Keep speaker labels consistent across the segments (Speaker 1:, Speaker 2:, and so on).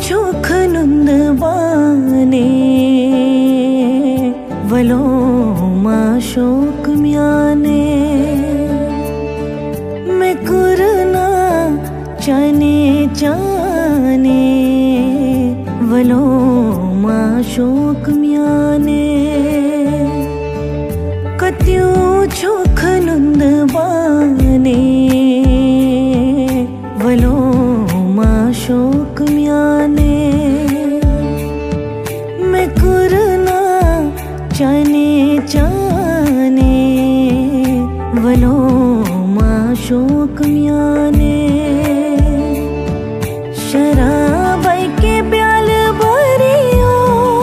Speaker 1: चोखनुंद बाने वलो माशोक म्याने मैं कुरना चाने चाने वलो माशोक म्याने कत्यूं चोखनुंद बाने वलो माशोक म्याने मैं कुरना चाने चाने वलो माशोक म्याने शराब के प्याल भरियो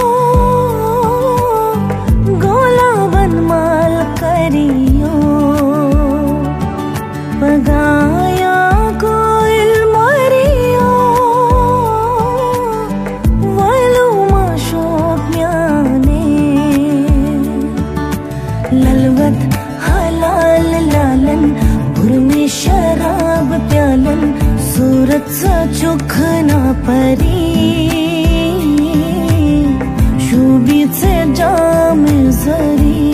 Speaker 1: गोला बनमाल करियो पगाया कोइल मरियो वलो माशोक म्याने ललवत हलाल लालन भुर में शराब प्यालन सूरत सा चुखना परी शोभित से जाम जरी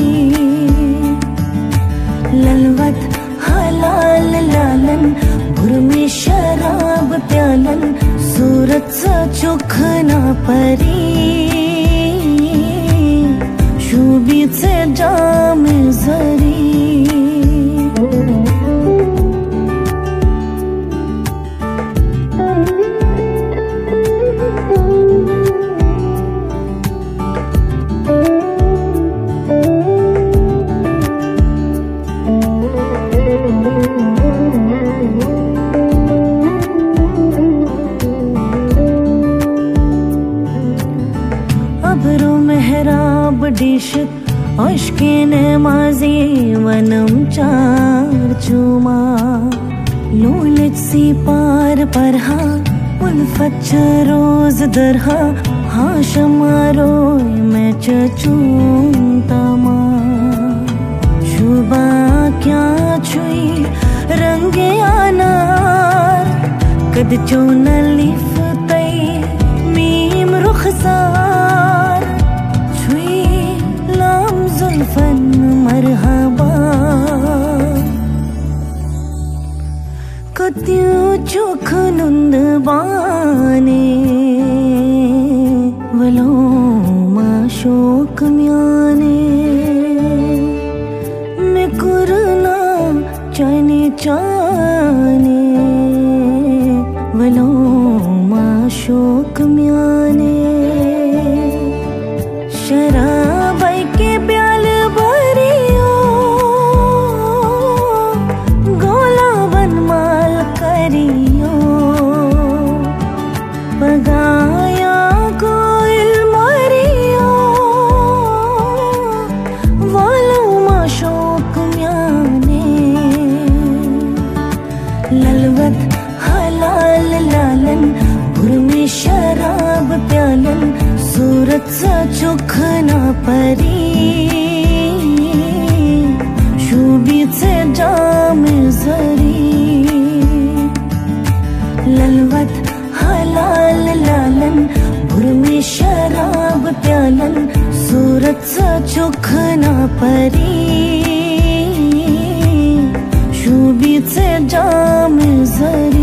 Speaker 1: ललवत हलाल लालन भुर में शराब प्यालन सूरत सा चुखना परी शोभित से जाम जरी अबरो मेहराब डिशत अश्के नमाजी वनम चार चुमा लूलच सी पार परहा उल्फत रोज दरहा हाँ शमारो मैं चूम तमा शुबा क्या छुई रंगे अनार कद चोन लिफ तई मीम रुखसार छुई लाम जुल्फन मरहबा कत्यूं चोखनुंद बाने वलो माशोक म्याने मैं कुरना चाने चाने वलो माशोक म्याने शराब के प्याल भरियो गोला बनमाल करियो पगाया कोइल मरियो वलो माशोक म्याने ललवत हलाल लालन भुर में शराब प्यालन सूरत सा चुखना परी शोभित से जाम जरी ललवत हलाल लालन भुर में शराब प्यालन सूरत सा चुखना परी शोभित से जाम जरी।